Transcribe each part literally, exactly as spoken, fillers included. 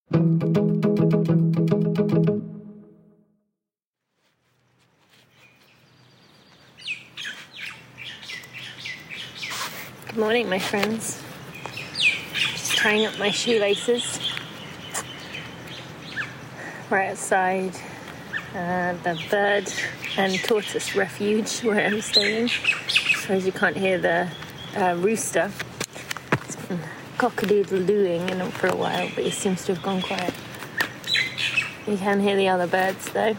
Good morning, my friends. Just tying up my shoelaces. We're outside uh, the bird and tortoise refuge where I'm staying. I suppose you can't hear the uh, rooster. It's been cock-a-doodle-dooing in for a while, but he seems to have gone quiet. You can hear the other birds though.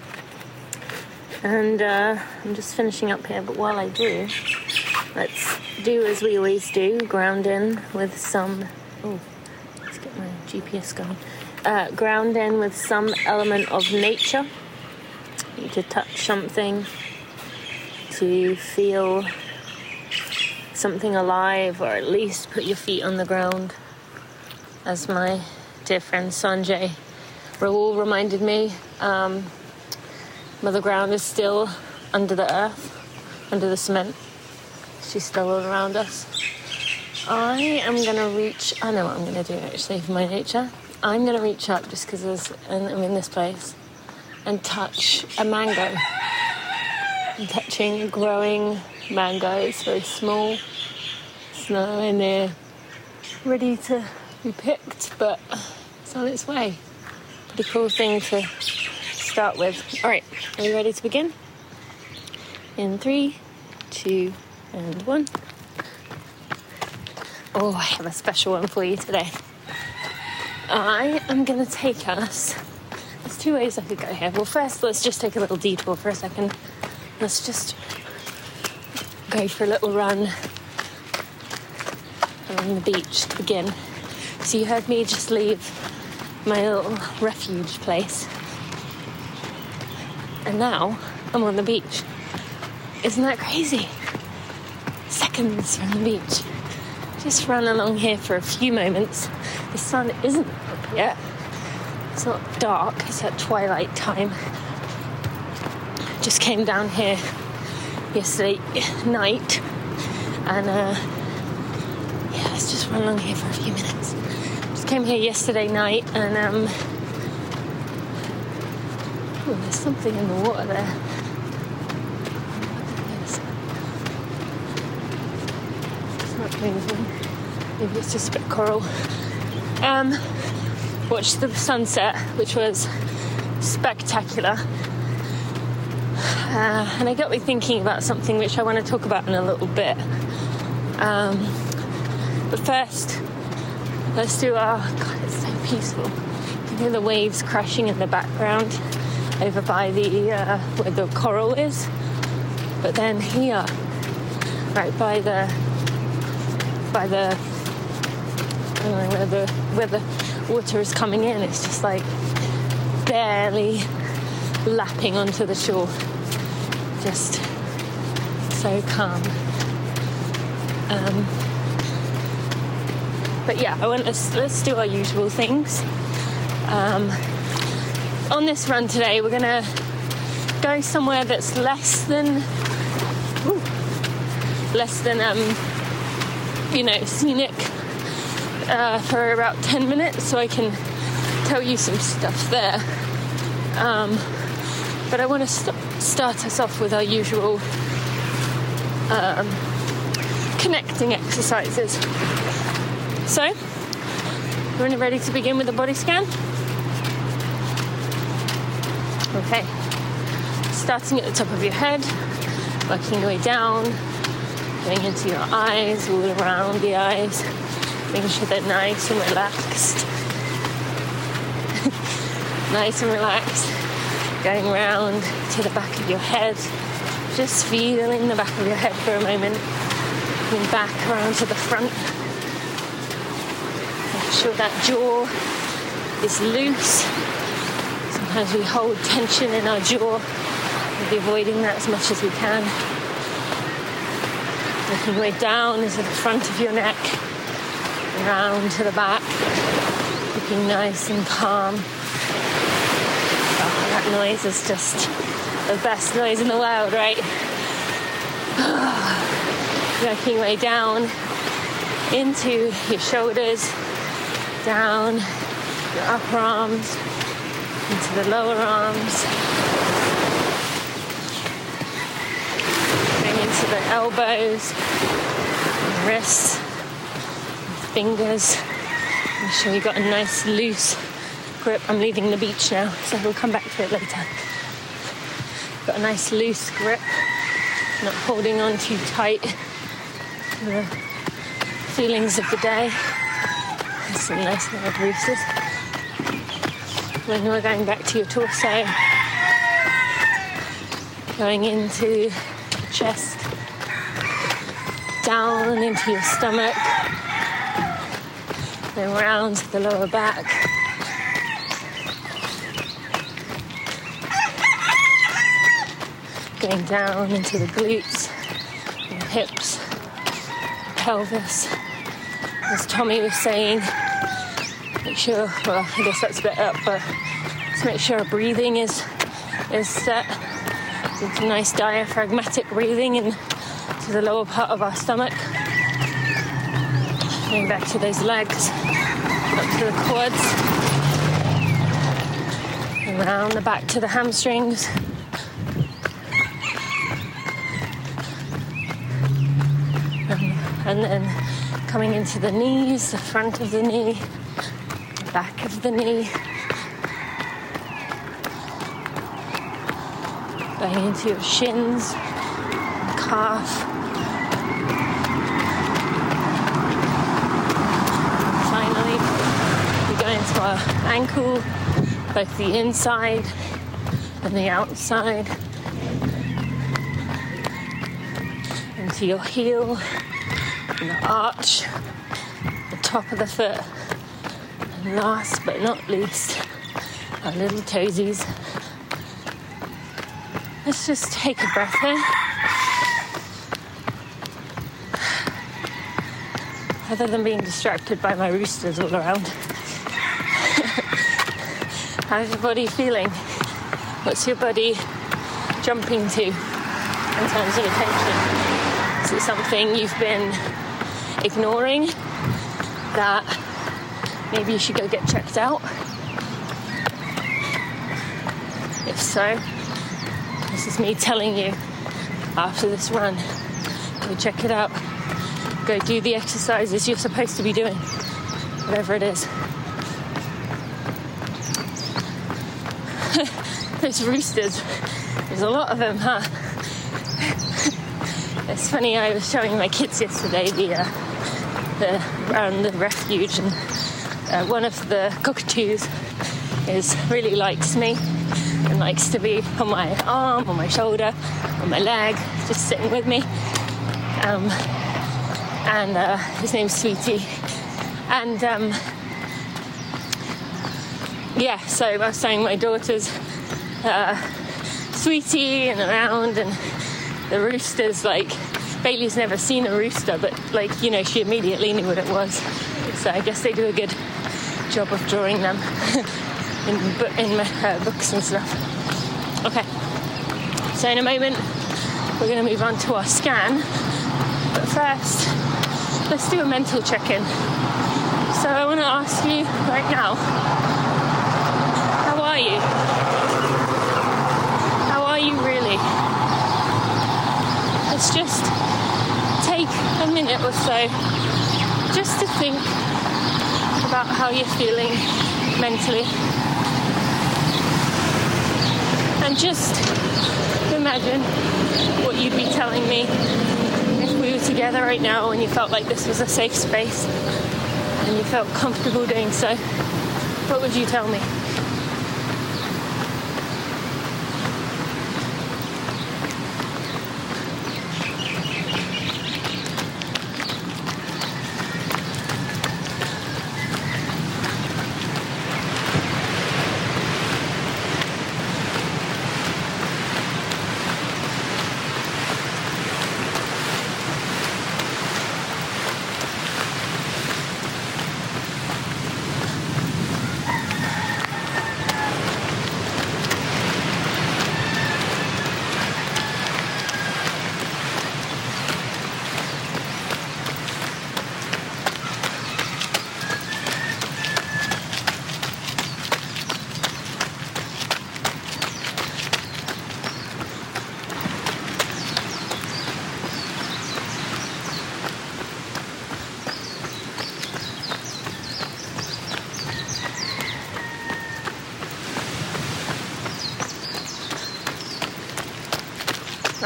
And uh, I'm just finishing up here, but while I do, let's do as we always do, ground in with some... Oh, let's get my G P S going. Uh, ground in with some element of nature. You need to touch something, to feel something alive, or at least put your feet on the ground. As my dear friend Sanjay Raul reminded me, um, Mother Ground is still under the earth, under the cement. She's still all around us. I am going to reach... I know what I'm going to do, actually, for my nature. I'm going to reach up, just because I'm in this place, and touch a mango. I'm touching a growing mango. It's very small. It's nowhere near ready to be picked, but it's on its way. Pretty cool thing to start with. All right, are you ready to begin? In three, two, and one. Oh, I have a special one for you today. I am going to take us... There's two ways I could go here. Well, first, let's just take a little detour for a second. Let's just go for a little run along the beach to begin. So you heard me just leave my little refuge place. And now I'm on the beach. Isn't that crazy? Seconds from the beach. Just run along here for a few moments. The sun isn't up yet. It's not dark, it's at twilight time. Just came down here yesterday night, and uh, yeah, let's just run along here for a few minutes. Just came here yesterday night, and um, oh, there's something in the water there. It's not moving. Maybe it's just a bit of coral. Um, watched the sunset, which was spectacular. Uh, and it got me thinking about something which I want to talk about in a little bit. Um, but first, let's do our... God, it's so peaceful. You can hear the waves crashing in the background over by the... Uh, where the coral is. But then here, right by the... by the... I don't know where the, where the water is coming in, it's just like barely lapping onto the shore. Just so calm. Um, but yeah, I want us, let's do our usual things. Um, on this run today, we're gonna go somewhere that's less than, ooh, less than, um, you know, scenic. Uh, for about ten minutes, so I can tell you some stuff there. Um, but I want to st- start us off with our usual um, connecting exercises. So, we're ready to begin with the body scan? Okay. Starting at the top of your head, working your way down, going into your eyes, all around the eyes. Making sure they're nice and relaxed. Nice and relaxed. Going round to the back of your head. Just feeling the back of your head for a moment. Coming back around to the front. Make sure that jaw is loose. Sometimes we hold tension in our jaw. We'll be avoiding that as much as we can. Working your way down into the front of your neck. Round to the back, looking nice and calm. Oh, that noise is just the best noise in the world, right? Working your way down into your shoulders, down your upper arms, into the lower arms, going into the elbows, and wrists, and fingers. Make sure you've got a nice loose grip. I'm leaving the beach now, so we'll come back to it later. Got a nice loose grip, not holding on too tight to the feelings of the day. There's some nice little bruises. Then we're going back to your torso, going into the chest, down into your stomach, then round to the lower back. Going down into the glutes, your hips, pelvis. As Tommy was saying, make sure, well, I guess that's a bit up, but just make sure our breathing is is set. It's a nice diaphragmatic breathing into the lower part of our stomach. Going back to those legs, up to the quads, around the back to the hamstrings. And then coming into the knees, the front of the knee, the back of the knee. Going into your shins, calf. And finally, we go into our ankle, both the inside and the outside. Into your heel. And the arch, the top of the foot, and last but not least, our little toesies. Let's just take a breath here. Other than being distracted by my roosters all around. How's your body feeling? What's your body jumping to in terms of attention? Is it something you've been ignoring that maybe you should go get checked out? If so, this is me telling you, after this run, go check it out. Go do the exercises you're supposed to be doing, whatever it is. Those roosters, there's a lot of them, huh? It's funny, I was showing my kids yesterday the uh, the around the refuge, and uh, one of the cockatoos is really likes me and likes to be on my arm, on my shoulder, on my leg, just sitting with me. Um, and uh, his name's Sweetie. And um, yeah, so I was showing my daughters uh, Sweetie and around, and the roosters, like, Bailey's never seen a rooster, but, like, you know, she immediately knew what it was. So I guess they do a good job of drawing them in, in uh, books and stuff. Okay, so in a moment we're going to move on to our scan, but first let's do a mental check-in. So I want to ask you right now, how are you? How are you really? Let's just take a minute or so just to think about how you're feeling mentally. And just imagine what you'd be telling me if we were together right now and you felt like this was a safe space and you felt comfortable doing so. What would you tell me?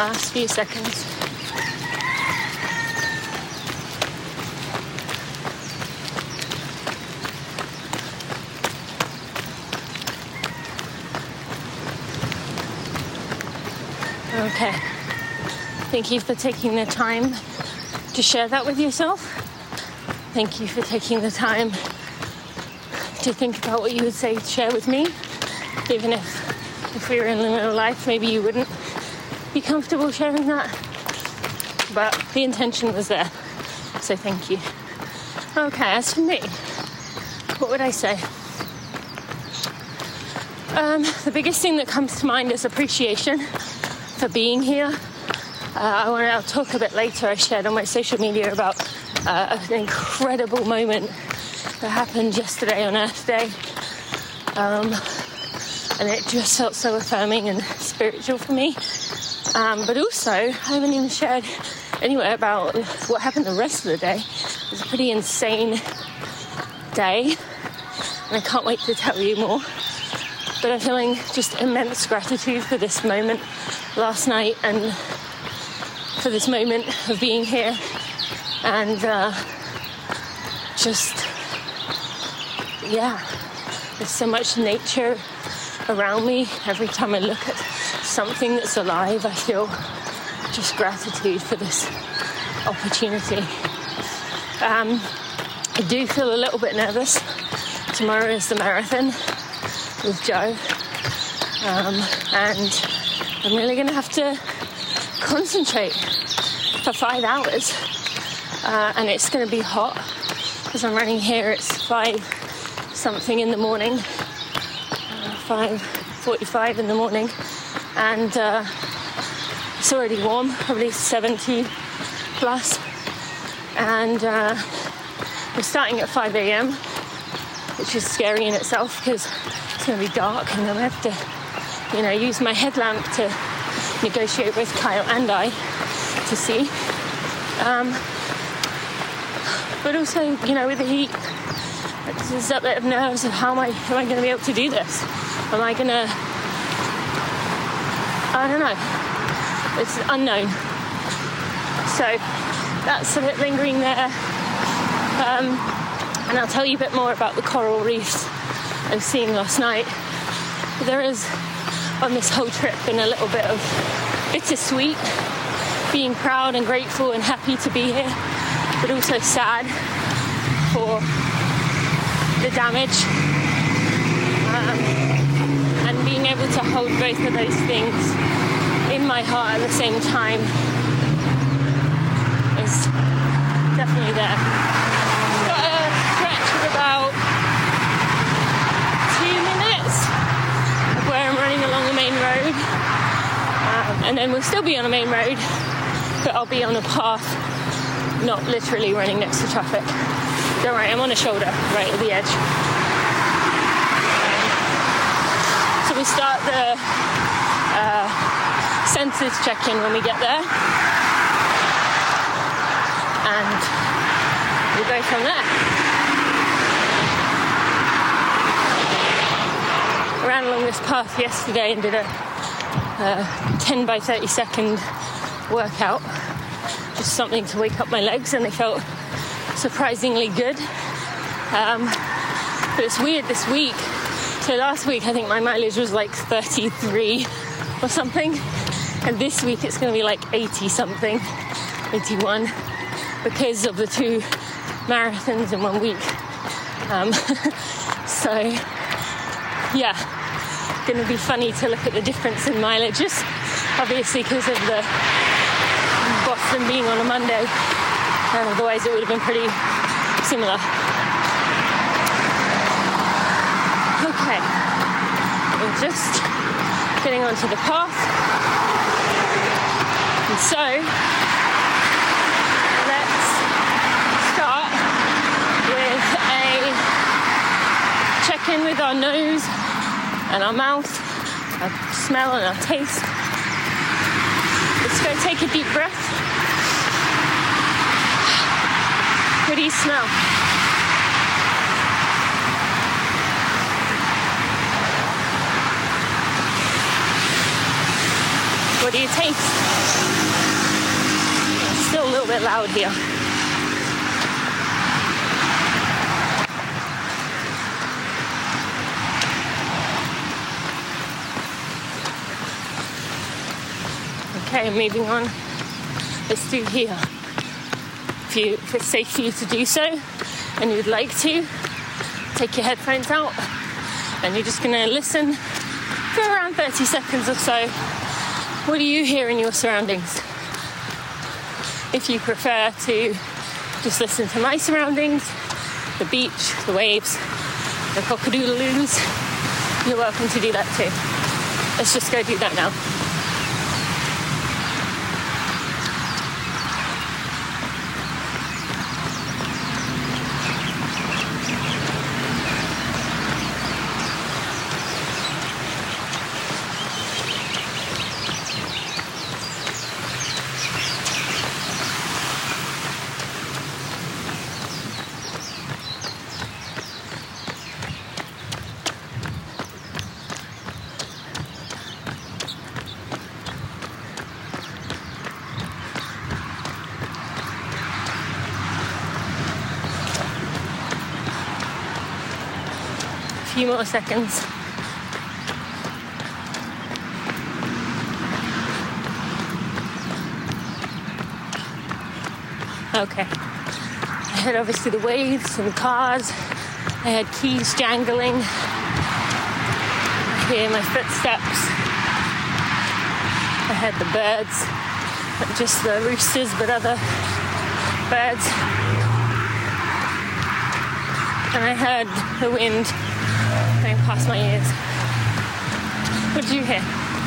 last few seconds. Okay. Thank you for taking the time to share that with yourself. Thank you for taking the time to think about what you would say to share with me. Even if, if we were in real life, maybe you wouldn't be comfortable sharing that. But the intention was there. So thank you. Okay, as for me, what would I say? Um, the biggest thing that comes to mind is appreciation for being here. Uh, I want to I'll talk a bit later. I shared on my social media about uh, an incredible moment that happened yesterday on Earth Day. Um, and it just felt so affirming and spiritual for me. Um, but also, I haven't even shared anywhere about what happened the rest of the day. It was a pretty insane day, and I can't wait to tell you more. But I'm feeling just immense gratitude for this moment last night and for this moment of being here, and uh, just, yeah, there's so much nature around me. Every time I look at something that's alive, I feel just gratitude for this opportunity. Um, I do feel a little bit nervous. Tomorrow is the marathon with Joe, um, and I'm really going to have to concentrate for five hours, uh, and it's going to be hot because I'm running here. It's five something in the morning, uh, five forty-five in the morning, and uh, it's already warm, probably seventy plus, and uh, we're starting at five a.m, which is scary in itself because it's going to be dark, and then I have to, you know, use my headlamp to negotiate with Kyle and I to see. Um, but also, you know, with the heat, there's that bit of nerves of how am I, am I going to be able to do this? Am I going to, I don't know. It's unknown. So that's a bit lingering there. Um, and I'll tell you a bit more about the coral reefs I was seeing last night. There is, on this whole trip, been a little bit of bittersweet, being proud and grateful and happy to be here, but also sad for the damage, um, and being able to hold both of those things in my heart at the same time is definitely there. Got a stretch of about two minutes of where I'm running along the main road, um, and then we'll still be on a main road, but I'll be on a path, not literally running next to traffic. Don't worry, I'm on a shoulder right at the edge. So we start the uh, census check-in when we get there, and we'll go from there. I ran along this path yesterday and did a uh, ten by thirty second workout, just something to wake up my legs, and they felt surprisingly good. Um, but it's weird this week. So last week I think my mileage was like thirty-three or something, and this week it's going to be like eighty something, eighty-one, because of the two marathons in one week. Um, so yeah, going to be funny to look at the difference in mileages, obviously because of the Boston being on a Monday, and otherwise it would have been pretty similar. Okay, we're just getting onto the path, and so let's start with a check-in with our nose and our mouth, our smell and our taste. Let's go take a deep breath. What do you smell? What body a taste. It's still a little bit loud here. Okay, moving on. Let's do here. If, you, if it's safe for you to do so, and you'd like to, take your headphones out, and you're just going to listen for around thirty seconds or so. What do you hear in your surroundings? If you prefer to just listen to my surroundings, the beach, the waves, the cock-a-doodle-doos, you're welcome to do that too. Let's just go do that now. Few more seconds. Okay. I heard obviously the waves and the cars. I had keys jangling. I hear my footsteps. I heard the birds, not just the roosters, but other birds. And I heard the wind going past my ears. What did you hear?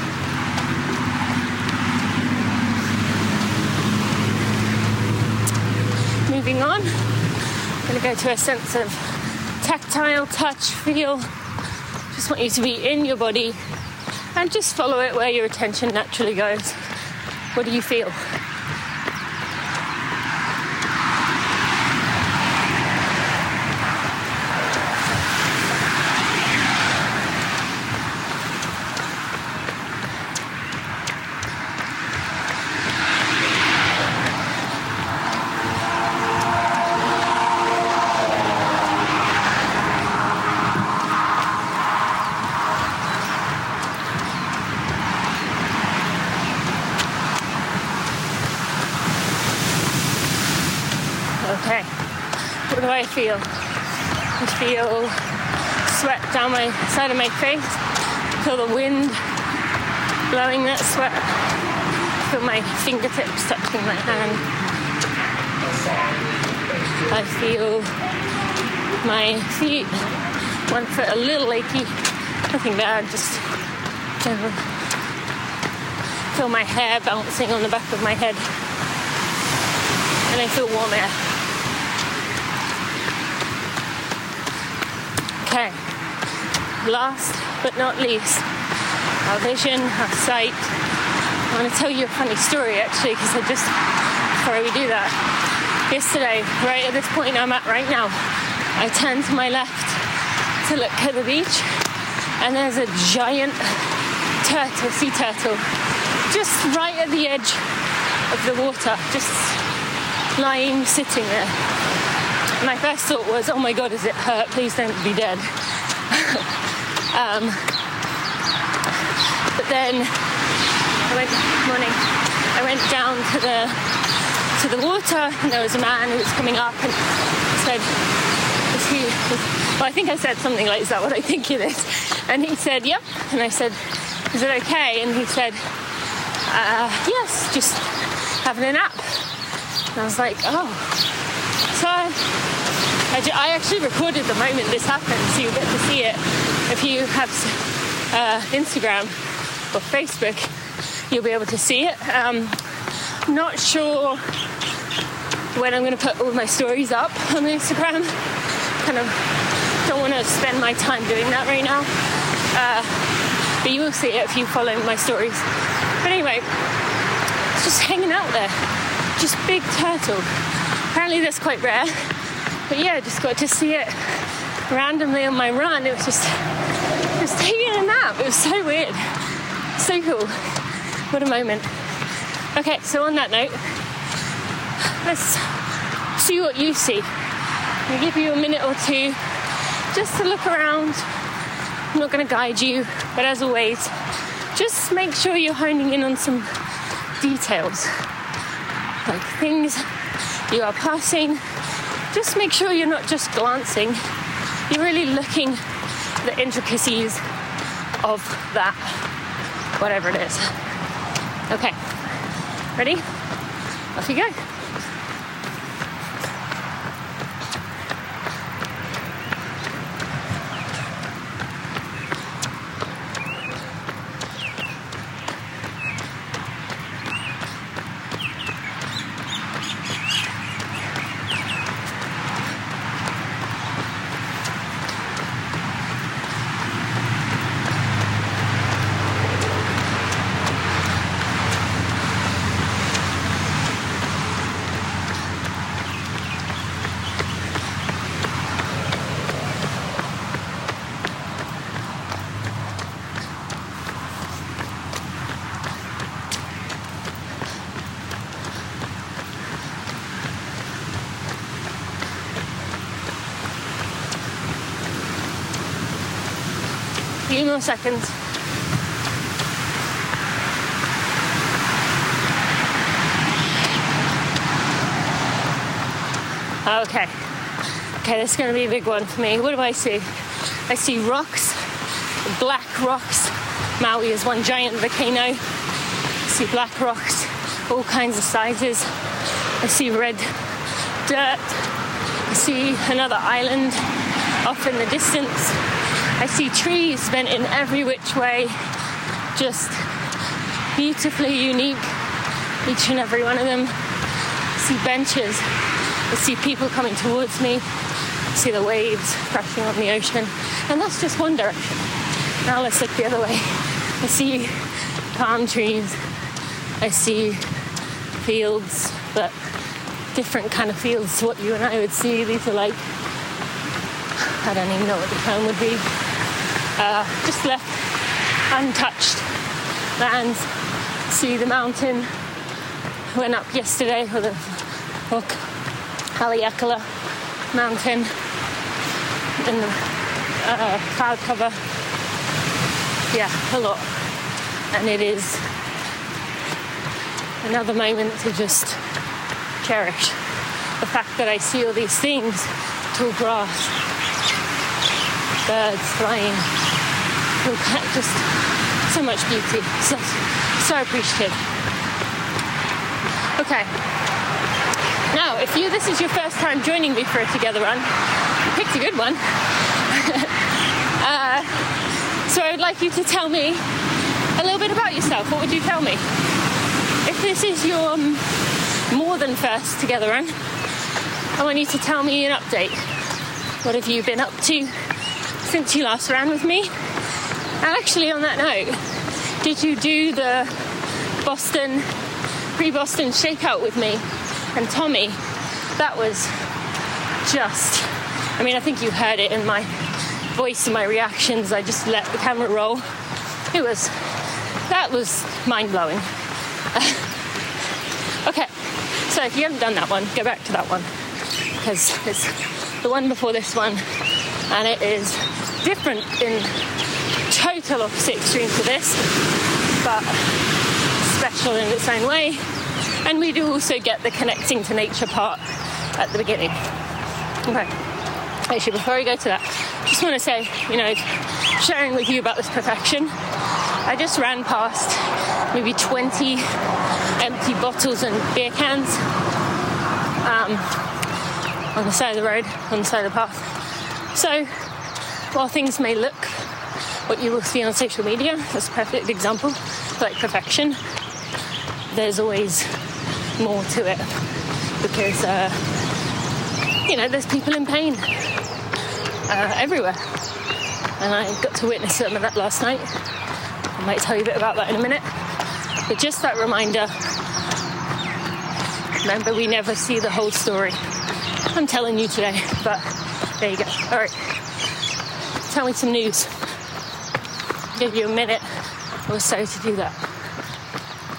Moving on, I'm going to go to a sense of tactile touch, feel. Just want you to be in your body and just follow it where your attention naturally goes. What do you feel? Okay, what do I feel? I feel sweat down my side of my face, feel the wind blowing that sweat, feel my fingertips touching my hand. I feel my feet, one foot a little achy, nothing bad, just general. Feel my hair bouncing on the back of my head, and I feel warm air. Okay, last but not least, our vision, our sight. I want to tell you a funny story actually, because I just, before we do that, yesterday, right at this point I'm at right now, I turned to my left to look at the beach, and there's a giant turtle, sea turtle, just right at the edge of the water, just lying, sitting there. My first thought was, oh my God, is it hurt? Please don't be dead. um, but then I went, morning, I went down to the to the water, and there was a man who was coming up and said, is he, is, well, I think I said something like, is that what I think it is? And he said, yep. And I said, is it okay? And he said, uh, yes, just having a nap. And I was like, oh. So I, I actually recorded the moment this happened, so you'll get to see it. If you have uh, Instagram or Facebook, you'll be able to see it. Um, not sure when I'm going to put all my stories up on Instagram. Kind of don't want to spend my time doing that right now. Uh, but you will see it if you follow my stories. But anyway, it's just hanging out there. Just big turtle. Apparently that's quite rare. But yeah, I just got to see it randomly on my run. It was just, it was taking a nap. It was so weird. So cool. What a moment. Okay, so on that note, let's see what you see. I'll give you a minute or two just to look around. I'm not going to guide you, but as always, just make sure you're honing in on some details, like things you are passing. Just make sure you're not just glancing, you're really looking at the intricacies of that, whatever it is. Okay, ready? Off you go. Few more seconds. Okay. Okay, this is going to be a big one for me. What do I see? I see rocks, black rocks. Maui is one giant volcano. I see black rocks, all kinds of sizes. I see red dirt. I see another island off in the distance. I see trees bent in every which way, just beautifully unique, each and every one of them. I see benches. I see people coming towards me. I see the waves crashing on the ocean. And that's just one direction. Now let's look the other way. I see palm trees. I see fields, but different kind of fields to what you and I would see. These are like, I don't even know what the term would be. Uh, just left untouched lands. See the mountain. Went up yesterday with the look, Haleakala mountain in the uh, cloud cover. Yeah, a lot. And it is another moment to just cherish the fact that I see all these things, tall grass, birds flying, just so much beauty, so, so appreciative. Okay, now if you this is your first time joining me for a Together Run, you picked a good one. uh, so I would like you to tell me a little bit about yourself. What would you tell me? If this is your um, more than first Together Run, I want you to tell me an update. What have you been up to since you last ran with me? And actually, on that note, did you do the Boston, pre-Boston shakeout with me and Tommy? That was just, I mean, I think you heard it in my voice and my reactions. I just let the camera roll. It was, that was mind-blowing. Okay, so if you haven't done that one, go back to that one, because it's the one before this one, and it is different in total opposite extreme to this, but special in its own way. And we do also get the connecting to nature part at the beginning. Okay, actually, before I go to that, just want to say, you know, sharing with you about this perfection, I just ran past maybe twenty empty bottles and beer cans um, on the side of the road, on the side of the path. So while things may look what you will see on social media, that's a perfect example, like perfection, there's always more to it, because uh, you know, there's people in pain uh, everywhere, and I got to witness some of that last night. I might tell you a bit about that in a minute, but just that reminder, remember, we never see the whole story. I'm telling you today, but there you go. All right, tell me some news. I'll give you a minute or so to do that.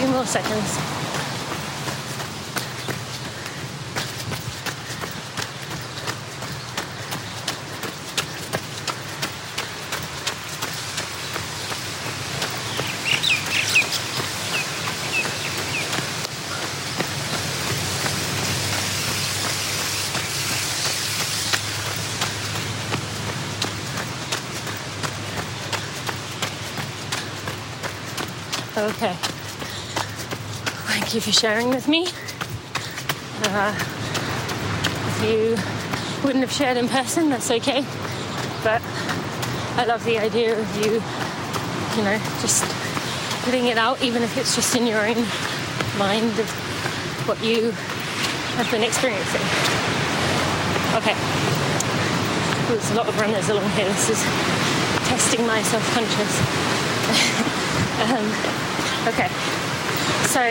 more seconds. Okay. Thank you for sharing with me. Uh, if you wouldn't have shared in person, that's okay. But I love the idea of you, you know, just putting it out, even if it's just in your own mind of what you have been experiencing. Okay. There's a lot of runners along here. This is testing my self-conscious. um, okay. So,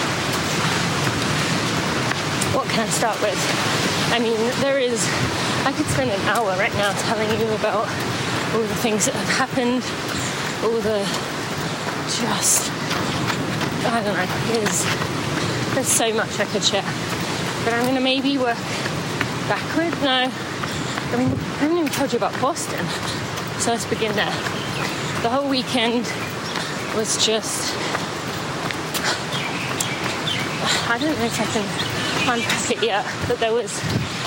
what can I start with? I mean, there is, I could spend an hour right now telling you about all the things that have happened, all the just, I don't know, there's, there's so much I could share. But I'm going to maybe work backward. No, I mean, I haven't even told you about Boston. So let's begin there. The whole weekend was just, I don't know if I can unpack it yet, but there was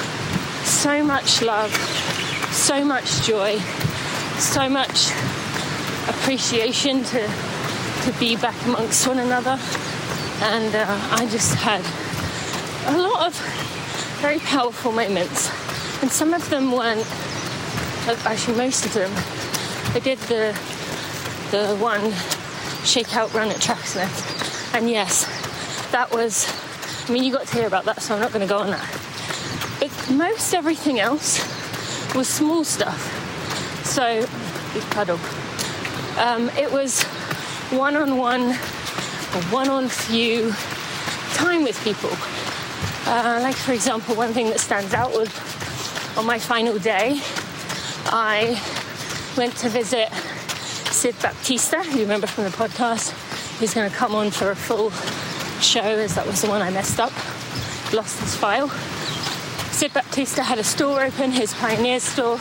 so much love, so much joy, so much appreciation to to be back amongst one another. And uh, I just had a lot of very powerful moments. And some of them weren't, actually most of them, I did the the one shakeout run at Tracksmith. And yes, that was, I mean, you got to hear about that, so I'm not going to go on that. But most everything else was small stuff. So, big puddle. Um, it was one-on-one, or one-on-few time with people. Uh, like, for example, one thing that stands out was on my final day, I went to visit Sid Baptista, who you remember from the podcast. He's going to come on for a full show, as that was the one I messed up, lost his file. Sid Baptista had a store open, his Pioneer store.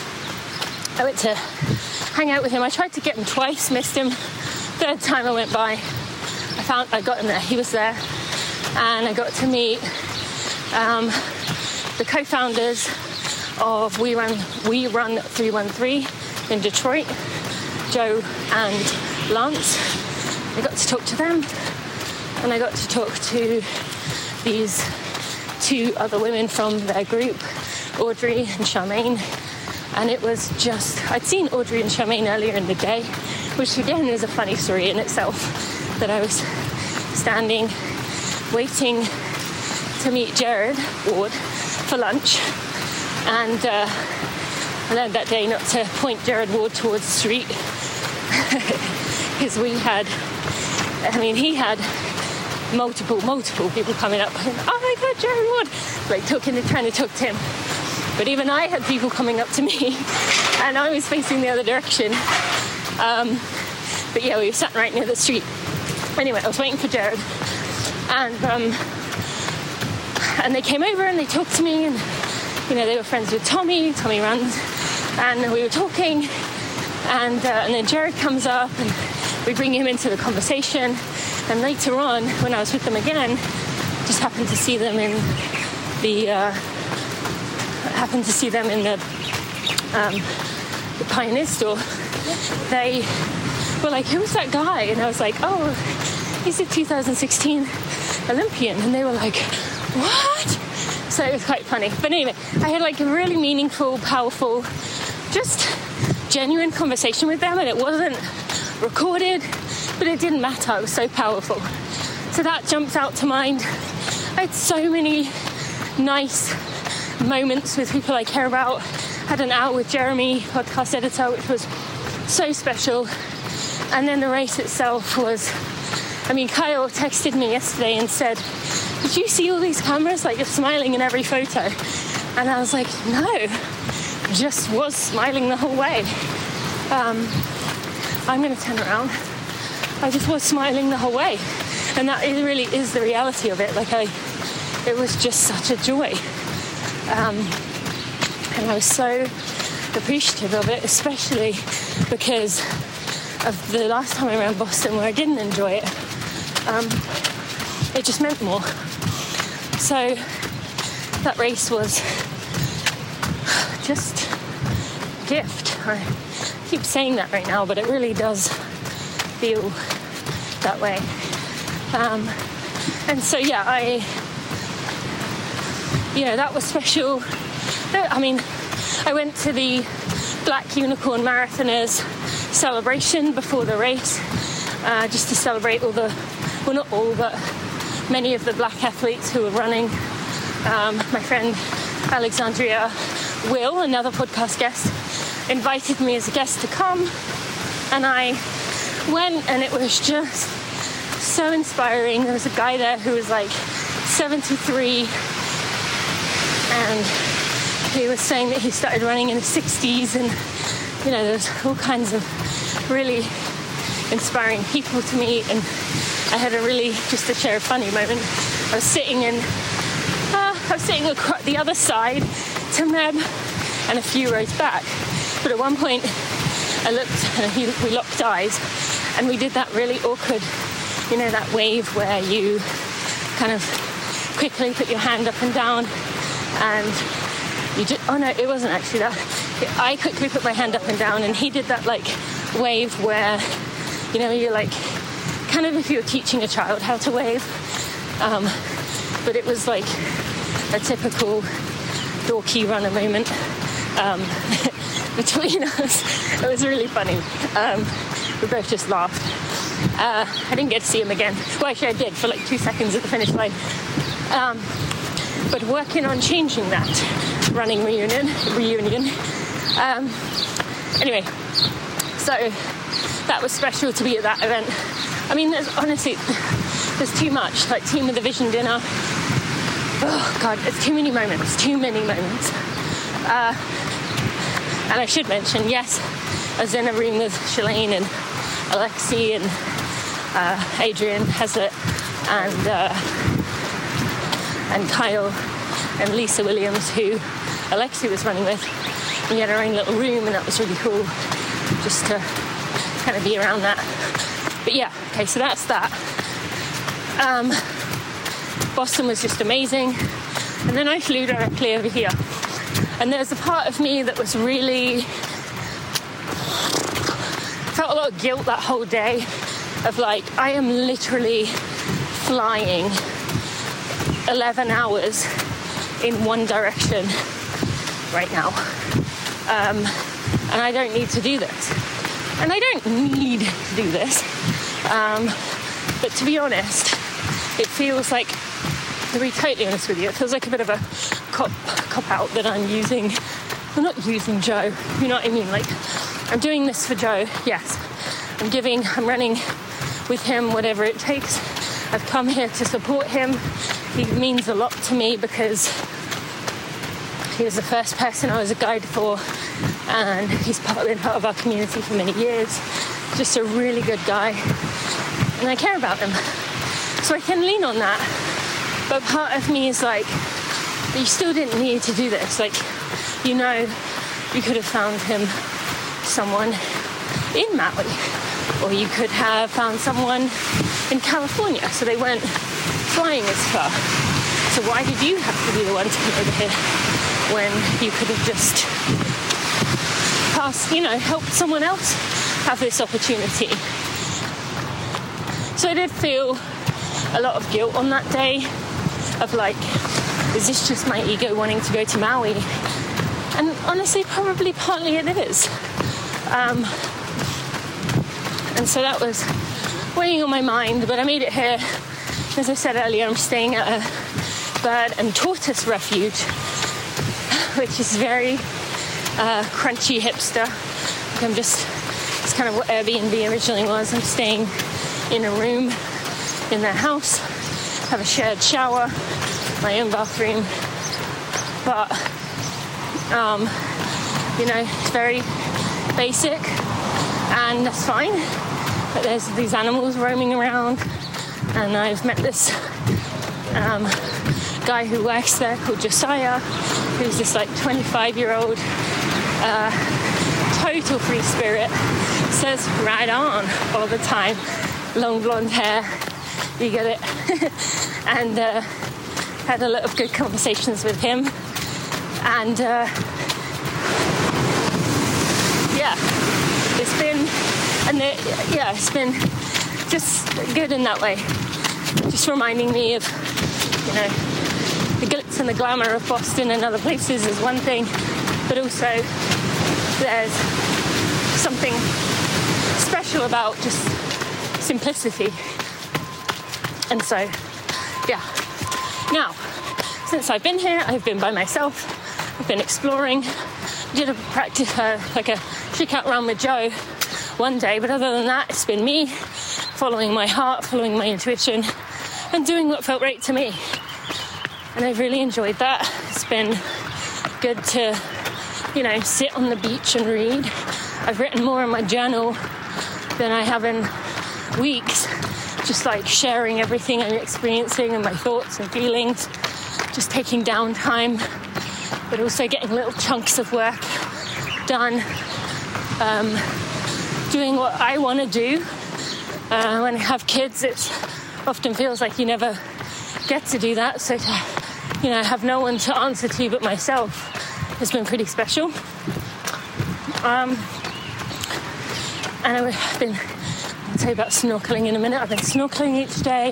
I went to hang out with him. I tried to get him twice, missed him. Third time I went by, I found I got him there. He was there, and I got to meet um, the co-founders of We Run We Run three one three in Detroit, Joe and Lance. I got to talk to them, and I got to talk to these two other women from their group, Audrey and Charmaine. And it was just, I'd seen Audrey and Charmaine earlier in the day, which again is a funny story in itself, that I was standing waiting to meet Jared Ward for lunch, and uh, I learned that day not to point Jared Ward towards the street, because we had, I mean, he had multiple, multiple people coming up, and, oh my God, Jared Ward, like talking and trying to talk to him. But even I had people coming up to me, and I was facing the other direction. Um, but yeah, we were sat right near the street. Anyway, I was waiting for Jared, and um, and they came over and they talked to me, and you know, they were friends with Tommy. Tommy runs, and we were talking, and uh, and then Jared comes up, and we bring him into the conversation. And later on, when I was with them again, just happened to see them in the. Uh, happened to see them in the, um, the Pioneer store. They were like, who's that guy? And I was like, oh, he's a two thousand sixteen Olympian. And they were like, what? So it was quite funny. But anyway, I had like a really meaningful, powerful, just genuine conversation with them, and it wasn't recorded, but it didn't matter. It was so powerful. So that jumps out to mind. I had so many nice moments with people I care about. Had an hour with Jeremy, podcast editor, which was so special. And then the race itself was, I mean, Kyle texted me yesterday and said, did you see all these cameras? Like, you're smiling in every photo. And I was like, no, I just was smiling the whole way. Um, I'm going to turn around. I just was smiling the whole way. And that is really is the reality of it. Like I, it was just such a joy. Um, and I was so appreciative of it, especially because of the last time I ran Boston where I didn't enjoy it. Um, it just meant more. So that race was just a gift. I keep saying that right now, but it really does feel that way. Um, and so, yeah, I, you know, that was special. I mean, I went to the Black Unicorn Marathoners celebration before the race, uh, just to celebrate all the, well, not all, but many of the black athletes who were running. Um, my friend Alexandria Will, another podcast guest, invited me as a guest to come, and I went, and it was just so inspiring. There was a guy there who was like seventy-three, and he was saying that he started running in the sixties, and you know, there's all kinds of really inspiring people to meet. And I had a really, just to share a funny moment, I was sitting in uh, I was sitting across the other side to Meb and a few rows back, but at one point I looked and he, we locked eyes, and we did that really awkward, you know, that wave where you kind of quickly put your hand up and down, and you just, oh no, it wasn't actually that. I quickly put my hand up and down, and he did that like wave where, you know, you're like, kind of if you were teaching a child how to wave, um, but it was like a typical dorky runner moment um, between us. It was really funny. Um, we both just laughed. Uh, I didn't get to see him again. Well, actually I did for like two seconds at the finish line. Um, but working on changing that running reunion. reunion. Um, anyway, so that was special to be at that event. I mean, there's honestly, there's too much, like Team of the Vision dinner. Oh God, it's too many moments, too many moments. Uh, and I should mention, yes, I was in a room with Shalane and Alexi and uh, Adrian Hazlitt and uh, and Kyle and Lisa Williams, who Alexi was running with. We had our own little room, and that was really cool, just to kind of be around that. But yeah, okay, so that's that. Um, Boston was just amazing. And then I flew directly over here. And there's a part of me that was really... felt a lot of guilt that whole day of like, I am literally flying eleven hours in one direction right now. Um, and I don't need to do this. And I don't need to do this. Um, but to be honest, it feels like, to be totally honest with you, it feels like a bit of a cop, cop out that I'm using, I'm not using Joe, you know what I mean? Like, I'm doing this for Joe, yes. I'm giving, I'm running with him, whatever it takes. I've come here to support him. He means a lot to me because he was the first person I was a guide for, and he's part, been part of our community for many years. Just a really good guy, and I care about him. So I can lean on that. But part of me is like, you still didn't need to do this. Like, you know, you could have found him someone in Maui, or you could have found someone in California, so they weren't flying as far. So why did you have to be the one to come over here when you could have just passed, you know, helped someone else have this opportunity? So I did feel a lot of guilt on that day of like, is this just my ego wanting to go to Maui? And honestly, probably partly it is. Um, and so that was weighing on my mind, but I made it here. As I said earlier, I'm staying at a bird and tortoise refuge, which is very uh, crunchy hipster. Like I'm just, it's kind of what Airbnb originally was. I'm staying in a room in their house, have a shared shower, my own bathroom, but um, you know, it's very basic, and that's fine. But there's these animals roaming around. And I've met this um, guy who works there called Josiah, who's this like twenty-five-year-old uh, total free spirit, says right on all the time, long blonde hair, you get it. And uh, had a lot of good conversations with him. And uh, yeah, it's been, and the, yeah, it's been just good in that way. Just reminding me of, you know, the glitz and the glamour of Boston and other places is one thing, but also there's something special about just simplicity. And so, yeah. Now, since I've been here, I've been by myself. I've been exploring. Did a practice, uh, like a chick out run with Joe one day, but other than that, it's been me following my heart, following my intuition, and doing what felt right to me. And I've really enjoyed that. It's been good to, you know, sit on the beach and read. I've written more in my journal than I have in weeks, just like sharing everything I'm experiencing and my thoughts and feelings, just taking downtime, but also getting little chunks of work done, um, doing what I want to do. Uh, when I have kids, it often feels like you never get to do that, so to, you know, have no one to answer to but myself has been pretty special. Um, and I've been, I'll tell you about snorkeling in a minute. I've been snorkeling each day,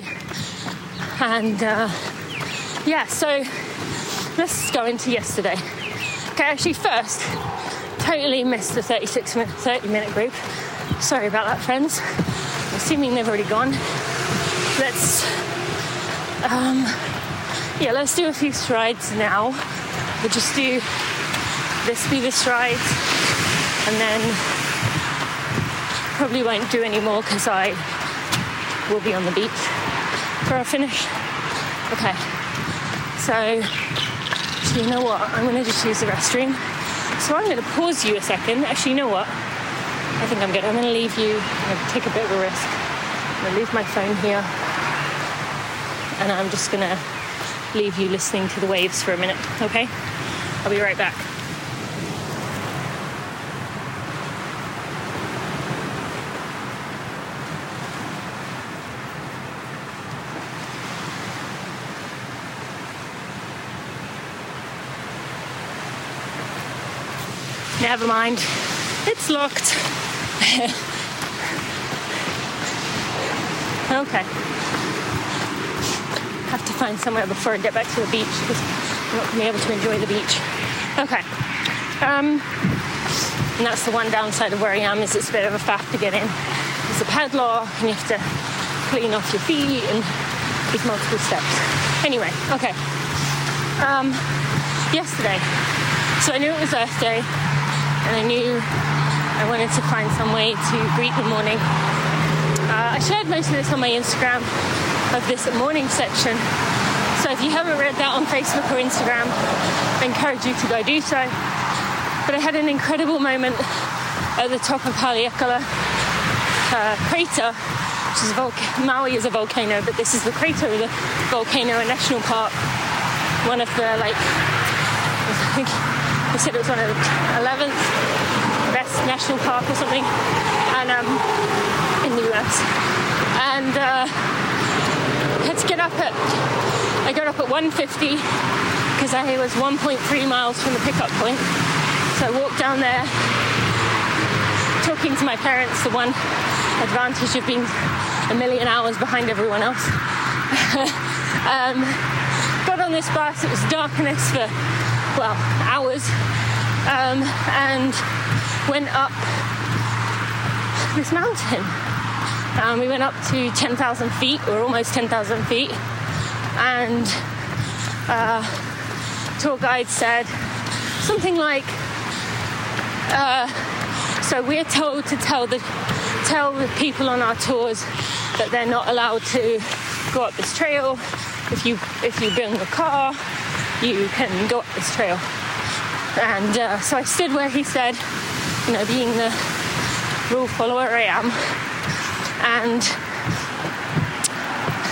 and uh, yeah, so let's go into yesterday. Okay, actually first, totally missed the thirty-six minute, thirty minute group. Sorry about that, friends. Assuming they've already gone. Let's, um, yeah, let's do a few strides now. We'll just do this, be the strides, and then probably won't do any more because I will be on the beach for a finish. Okay, so, so you know what? I'm going to just use the restroom. So I'm going to pause you a second. Actually, you know what? I think I'm good. I'm going to leave you. I'm going to take a bit of a risk. I'm going to leave my phone here. And I'm just going to leave you listening to the waves for a minute, okay? I'll be right back. Never mind. It's locked. Okay. Have to find somewhere before I get back to the beach because I'm not going to be able to enjoy the beach. Okay. Um, and that's the one downside of where I am, is it's a bit of a faff to get in. There's a padlock and you have to clean off your feet and there's multiple steps. Anyway, okay. Um, yesterday. So I knew it was Earth Day and I knew I wanted to find some way to greet the morning. Uh, I shared most of this on my Instagram of this morning section. So if you haven't read that on Facebook or Instagram, I encourage you to go do so. But I had an incredible moment at the top of Haleakala uh, crater, which is a volcano. Maui is a volcano, but this is the crater of the volcano, a national park. One of the, like, I think they said it was one of the eleventh best national park or something, and um, in the U S. And uh, I had to get up at, I got up at one fifty because I was one point three miles from the pickup point. So I walked down there, talking to my parents, the one advantage of being a million hours behind everyone else. um, got on this bus, it was darkness for, well, hours, um, and went up this mountain. Um, we went up to ten thousand feet, or almost ten thousand feet, and uh, tour guide said something like, uh, so we're told to tell the tell the people on our tours that they're not allowed to go up this trail. If you if you bring a car, you can go up this trail. And uh, so I stood where he said, you know, being the rule follower I am, and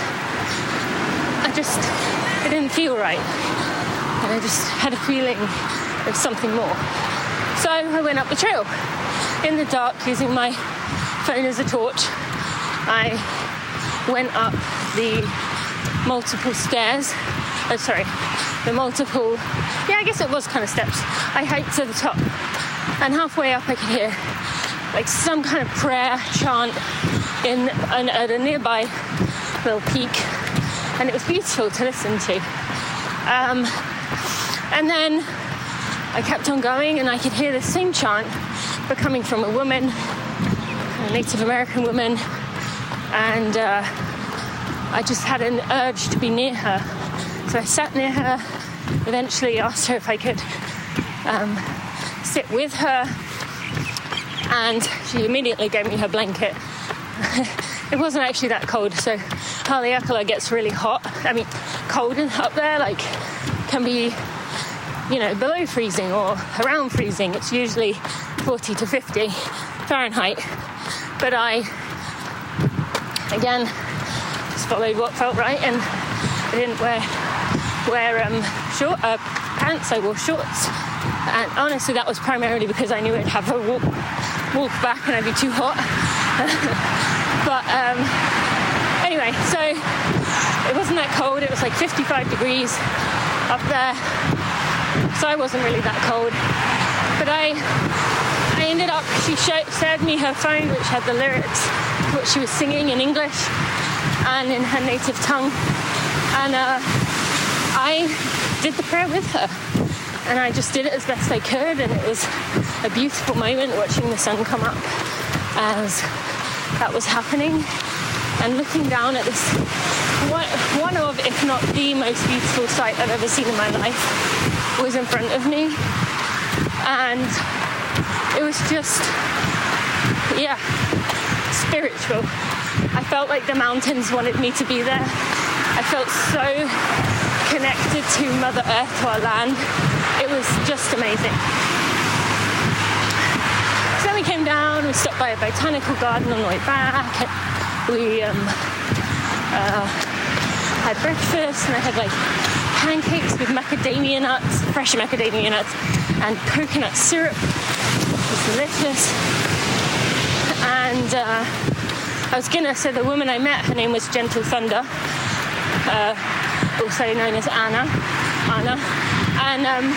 just, it didn't feel right. And I just had a feeling of something more. So I went up the trail in the dark using my phone as a torch. I went up the multiple stairs. Oh, sorry, the multiple, yeah, I guess it was kind of steps. I hiked to the top, and halfway up I could hear like some kind of prayer chant in an, at a nearby little peak, and it was beautiful to listen to. Um, and then I kept on going, and I could hear the same chant, but coming from a woman, a Native American woman, and uh, I just had an urge to be near her. So I sat near her, eventually asked her if I could um, sit with her, and she immediately gave me her blanket. It wasn't actually that cold, so Haleakala gets really hot. I mean, cold up there, like, can be, you know, below freezing or around freezing. It's usually forty to fifty Fahrenheit. But I, again, just followed what felt right, and I didn't wear wear um, short uh, pants. I wore shorts, and honestly, that was primarily because I knew I'd have a walk walk back and I'd be too hot. But um, anyway, so it wasn't that cold. It was like fifty-five degrees up there, so I wasn't really that cold. But I, I ended up. She showed, showed me her phone, which had the lyrics to what she was singing in English and in her native tongue, and uh, I did the prayer with her. And I just did it as best I could, and it was a beautiful moment watching the sun come up as that was happening, and looking down at this one, one of, if not the most beautiful sight I've ever seen in my life was in front of me. And it was just, yeah, spiritual. I felt like the mountains wanted me to be there. I felt so connected to Mother Earth, to our land. It was just amazing. So then we came down, we stopped by a botanical garden on the way back. We um, uh, had breakfast, and I had like pancakes with macadamia nuts, fresh macadamia nuts, and coconut syrup. It was delicious. And uh, I was gonna say the woman I met, her name was Gentle Thunder, uh, also known as Anna. Anna. And um,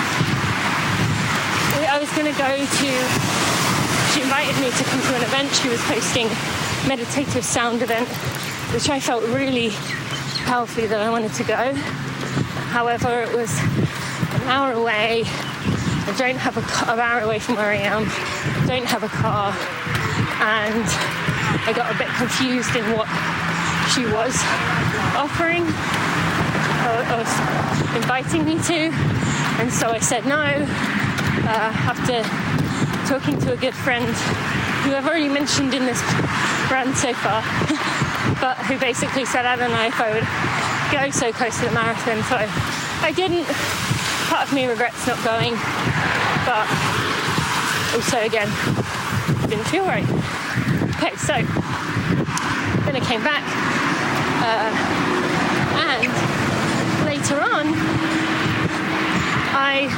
I was going to go to, she invited me to come to an event. She was hosting a meditative sound event, which I felt really powerfully that I wanted to go. However, it was an hour away. I don't have a car, an hour away from where I am. Don't have a car. And I got a bit confused in what she was offering, or, or inviting me to. And so I said no, uh, after talking to a good friend who I've already mentioned in this run so far, but who basically said, I don't know if I would go so close to the marathon. So I didn't. Part of me regrets not going, but also, again, didn't feel right. Okay, so then I came back, uh, and later on, I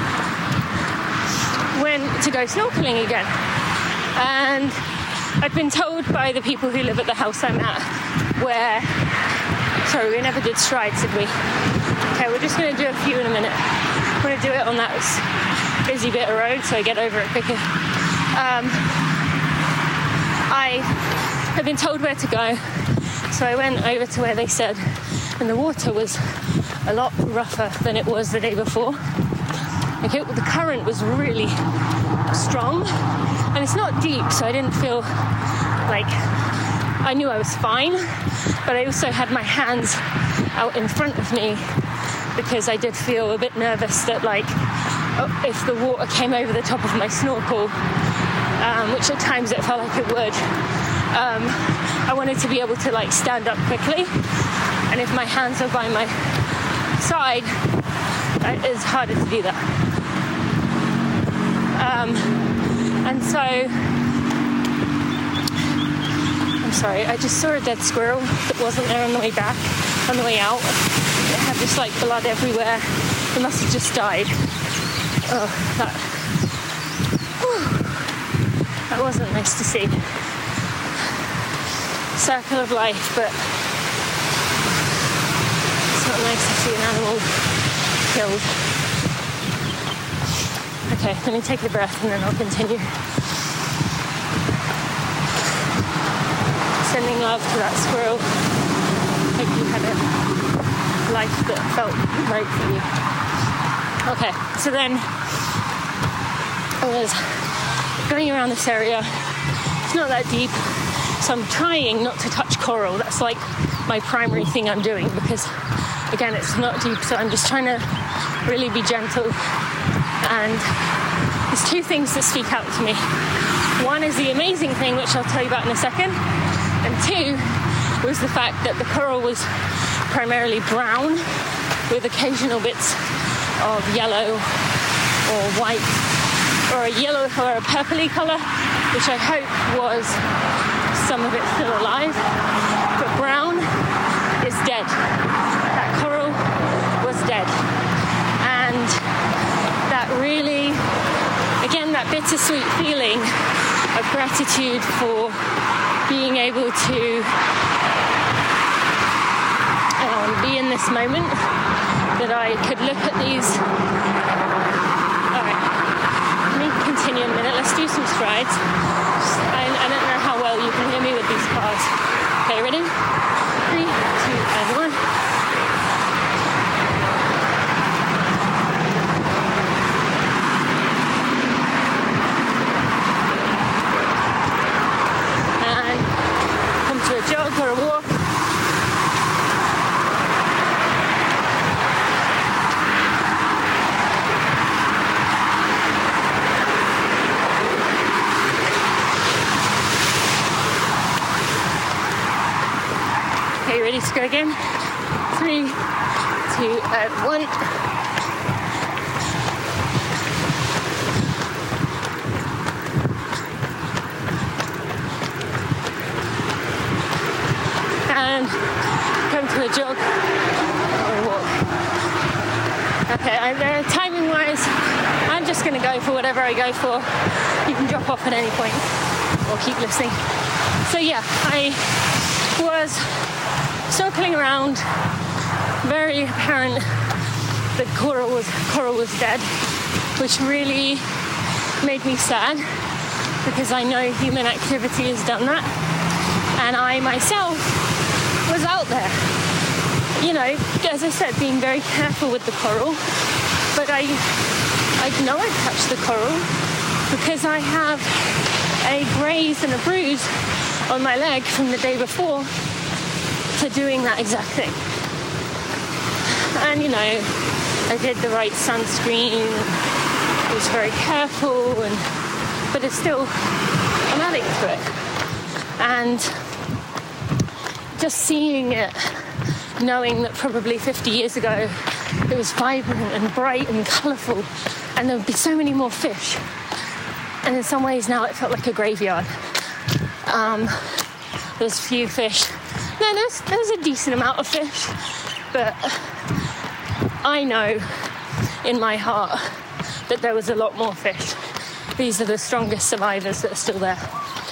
went to go snorkeling again. And I'd been told by the people who live at the house I'm at, where, sorry, we never did strides, did we? Okay, we're just going to do a few in a minute. I'm going to do it on that busy bit of road so I get over it quicker. Um, I had been told where to go, so I went over to where they said, and the water was a lot rougher than it was the day before. Like it, the current was really strong, and it's not deep, so I didn't feel like, I knew I was fine, but I also had my hands out in front of me because I did feel a bit nervous that, like, oh, if the water came over the top of my snorkel, um, which at times it felt like it would, um, I wanted to be able to, like, stand up quickly, and if my hands are by my side, it's harder to do that. Um, and so, I'm sorry, I just saw a dead squirrel that wasn't there on the way back, on the way out. It had just like blood everywhere. It must have just died. Oh, that, whew, that wasn't nice to see. Circle of life, but it's not nice to see an animal killed. Okay, let me take a breath and then I'll continue. Sending love to that squirrel. Hope you had a life that felt right for you. Okay, so then I was going around this area. It's not that deep, so I'm trying not to touch coral. That's like my primary thing I'm doing because, again, it's not deep, so I'm just trying to really be gentle. And there's two things that speak out to me. One is the amazing thing, which I'll tell you about in a second. And two was the fact that the coral was primarily brown with occasional bits of yellow or white or a yellow or a purpley colour, which I hope was some of it still alive. But brown is dead. That coral was dead. And that really, again, that bittersweet feeling of gratitude for being able to um, be in this moment, that I could look at these. All right, let me continue a minute. Let's do some strides. I, I don't know how well you can hear me with these cars. Okay, ready? Three, two, and one. A jog or a walk. Okay, ready to go again? Three, two, and one. And come to a jog or a walk. Okay, I, uh, timing wise, I'm just going to go for whatever I go for. You can drop off at any point or keep listening. So yeah, I was circling around, very apparent that coral was, coral was dead, which really made me sad because I know human activity has done that. And I myself was out there, you know, as I said, being very careful with the coral, but I I know I touched the coral because I have a graze and a bruise on my leg from the day before for doing that exact thing. And, you know, I did the right sunscreen, was very careful, and but it's still, I'm adding to it. And just seeing it, knowing that probably fifty years ago it was vibrant and bright and colourful and there would be so many more fish. And in some ways now it felt like a graveyard. Um, there's few fish. No, there's, there's a decent amount of fish, but I know in my heart that there was a lot more fish. These are the strongest survivors that are still there.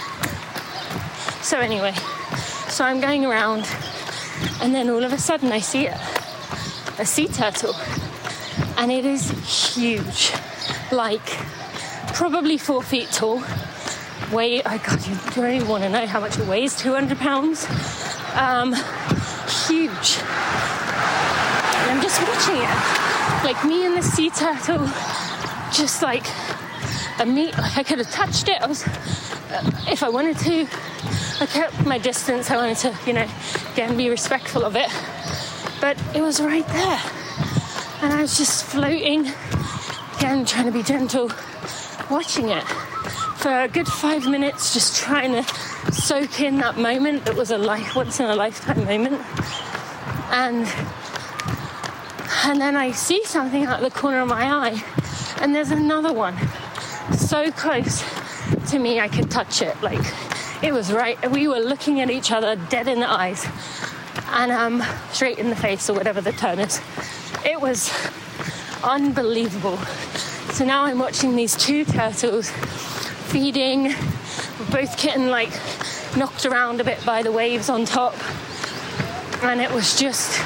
So anyway, so I'm going around and then all of a sudden I see it, a sea turtle, and it is huge, like probably four feet tall. Weigh, oh God, you don't even want to know how much it weighs, two hundred pounds. Um, huge. And I'm just watching it, like me and the sea turtle, just like a meat, like I could have touched it. I was, uh, if I wanted to, I kept my distance. I wanted to, you know, again, be respectful of it. But it was right there. And I was just floating, again, trying to be gentle, watching it for a good five minutes, just trying to soak in that moment that was a life, once in a lifetime moment. And, and then I see something out of the corner of my eye, and there's another one so close to me I could touch it. Like, it was right. We were looking at each other dead in the eyes. and um, straight in the face, or whatever the term is. It was unbelievable. So now I'm watching these two turtles feeding, both getting like knocked around a bit by the waves on top, and it was just,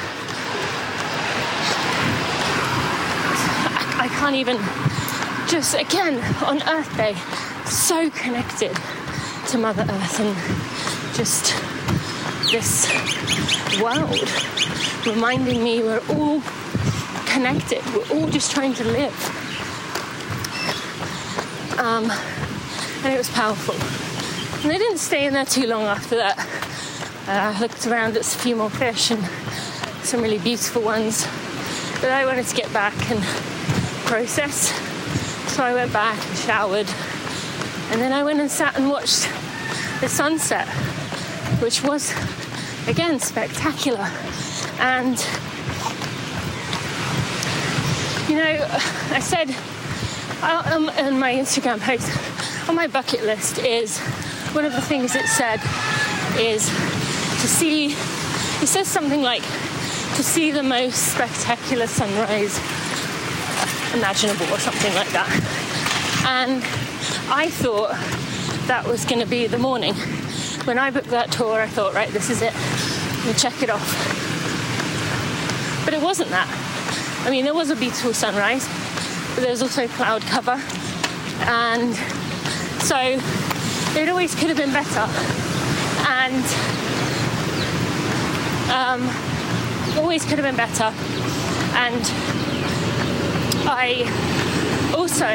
I, I can't even, just again on Earth Day, so connected to Mother Earth and just this world, reminding me we're all connected, we're all just trying to live. Um, and it was powerful. And I didn't stay in there too long after that. Uh, I looked around at a few more fish and some really beautiful ones, but I wanted to get back and process. So I went back and showered, and then I went and sat and watched the sunset, which was, again, spectacular. And, you know, I said um, in my Instagram post, on my bucket list is, one of the things it said is to see, it says something like, to see the most spectacular sunrise imaginable, or something like that. And I thought that was going to be the morning. When I booked that tour, I thought, right, this is it. We'll check it off. But it wasn't that. I mean, there was a beautiful sunrise, but there was also cloud cover. And so it always could have been better. And um, always could have been better. And I also,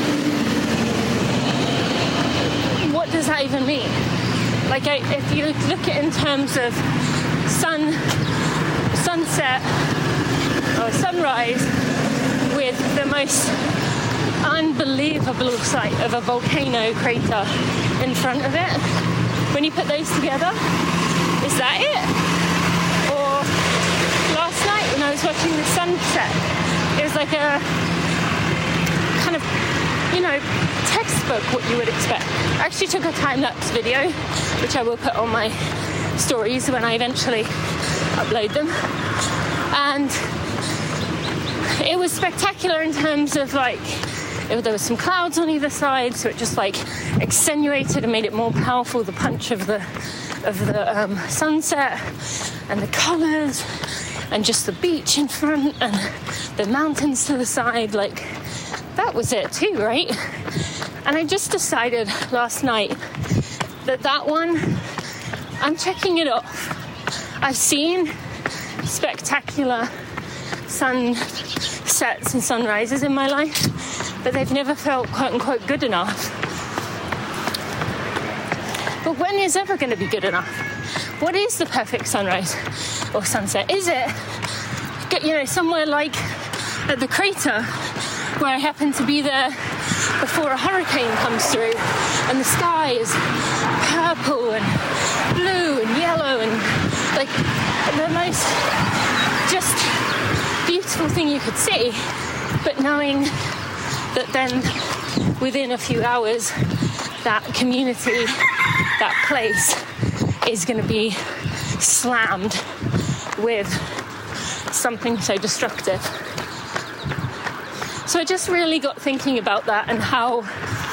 what does that even mean? Like, I, if you look at it in terms of sun, sunset or sunrise with the most unbelievable sight of a volcano crater in front of it, when you put those together, is that it? Or last night when I was watching the sunset, it was like a kind of, you know, textbook what you would expect. I actually took a time-lapse video, which I will put on my stories when I eventually upload them. And it was spectacular in terms of, like, it, there was some clouds on either side, so it just, like, accentuated and made it more powerful, the punch of the of the um, sunset and the colours and just the beach in front and the mountains to the side. Like, that was it too, right? And I just decided last night that that one, I'm checking it off. I've seen spectacular sunsets and sunrises in my life, but they've never felt quote-unquote good enough. But when is ever going to be good enough? What is the perfect sunrise or sunset? Is it, you know, somewhere like at the crater, where I happen to be there before a hurricane comes through and the sky is purple and blue and yellow and like the most just beautiful thing you could see, but knowing that then within a few hours that community, that place is going to be slammed with something so destructive. So I just really got thinking about that and how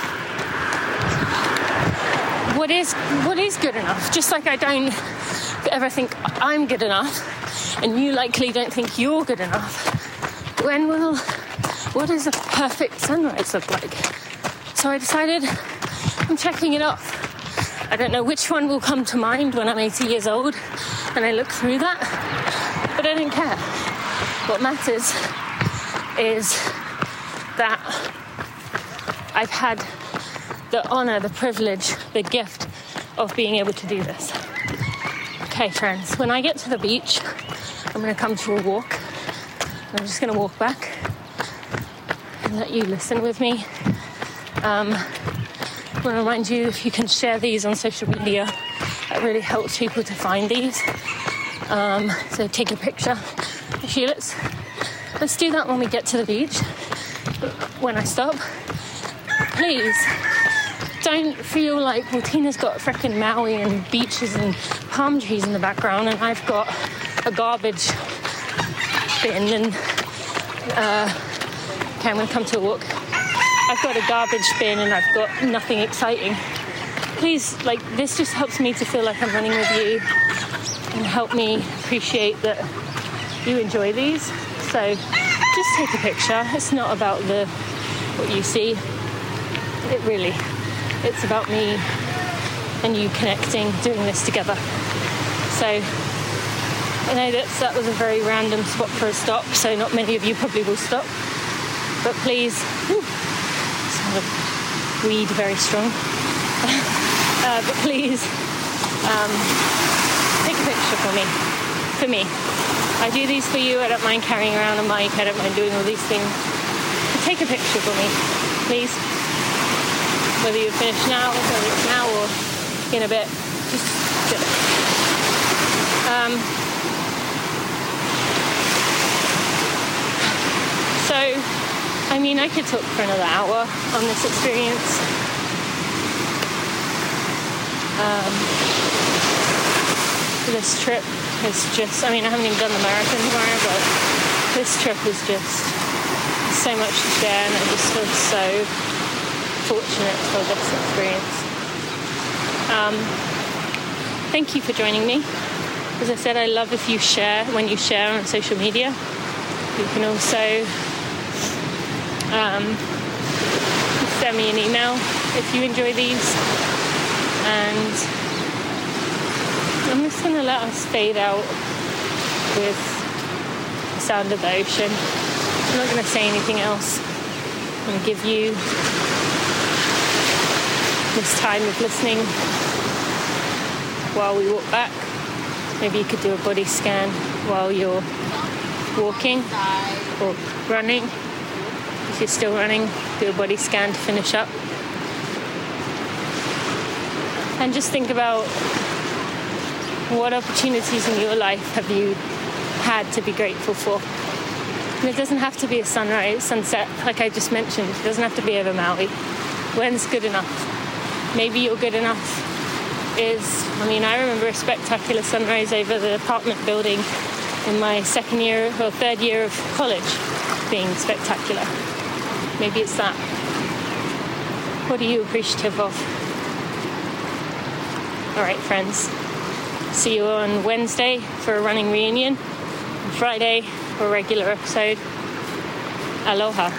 what is what is good enough. Just like I don't ever think I'm good enough, and you likely don't think you're good enough. When will what does a perfect sunrise look like? So I decided I'm checking it off. I don't know which one will come to mind when I'm eighty years old and I look through that, but I don't care. What matters is that I've had the honour, the privilege, the gift of being able to do this. Okay, friends, when I get to the beach, I'm going to come to a walk. I'm just going to walk back and let you listen with me. Um, I want to remind you, if you can share these on social media, that really helps people to find these. Um, so take a picture. Actually, let's, let's do that when we get to the beach. When I stop, please don't feel like, well, Tina's got frickin' Maui and beaches and palm trees in the background and I've got a garbage bin and uh, okay, I'm going to come to a walk. I've got a garbage bin and I've got nothing exciting. Please, like, this just helps me to feel like I'm running with you and help me appreciate that you enjoy these. So just take a picture. It's not about the what you see. It really, it's about me and you connecting, doing this together. So I know that that was a very random spot for a stop, so not many of you probably will stop. But please, whew, smell of weed very strong. uh, but please, um, take a picture for me. For me. I do these for you. I don't mind carrying around a mic. I don't mind doing all these things. But take a picture for me, please. Whether you're finished now, whether it's now or in a bit, just do it. Um, so, I mean, I could talk for another hour on this experience. Um, this trip is just, I mean, I haven't even done the marathon tomorrow, but this trip is just so much to share, and I just feel so fortunate for this experience. Um, thank you for joining me. As I said, I love if you share, when you share on social media. You can also um, send me an email if you enjoy these. And I'm just going to let us fade out with the sound of the ocean. I'm not going to say anything else. I'm going to give you this time of listening while we walk back. Maybe you could do a body scan while you're walking or running. If you're still running, do a body scan to finish up. And just think about what opportunities in your life have you had to be grateful for. And it doesn't have to be a sunrise, sunset, like I just mentioned. It doesn't have to be over Maui. When's good enough? Maybe your good enough is, I mean, I remember a spectacular sunrise over the apartment building in my second year or third year of college being spectacular. Maybe it's that. What are you appreciative of? All right, friends. See you on Wednesday for a running reunion. On Friday for a regular episode. Aloha.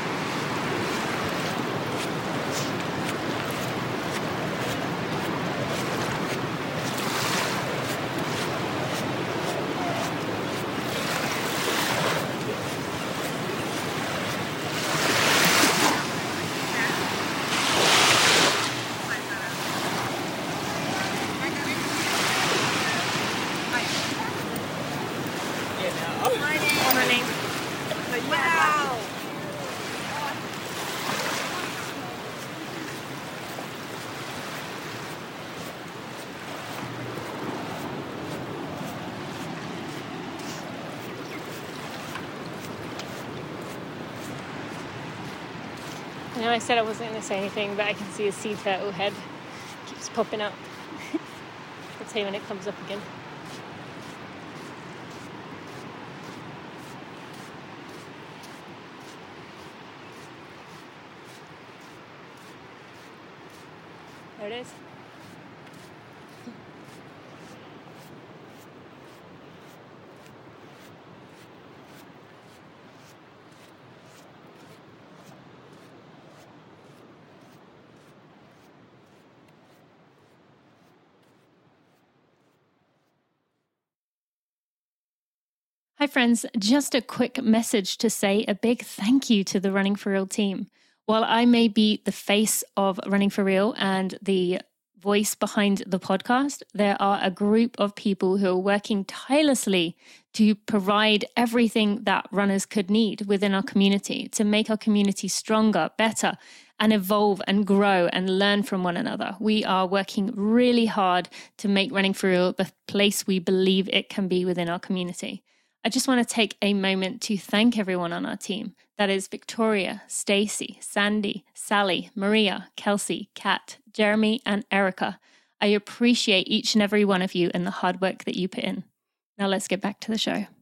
I know I said I wasn't going to say anything, but I can see a sea turtle head keeps popping up. I'll tell you when it comes up again. There it is. Hi friends, just a quick message to say a big thank you to the Running for Real team. While I may be the face of Running for Real and the voice behind the podcast, there are a group of people who are working tirelessly to provide everything that runners could need within our community, to make our community stronger, better, and evolve and grow and learn from one another. We are working really hard to make Running for Real the place we believe it can be within our community. I just want to take a moment to thank everyone on our team. That is Victoria, Stacy, Sandy, Sally, Maria, Kelsey, Kat, Jeremy, and Erica. I appreciate each and every one of you and the hard work that you put in. Now let's get back to the show.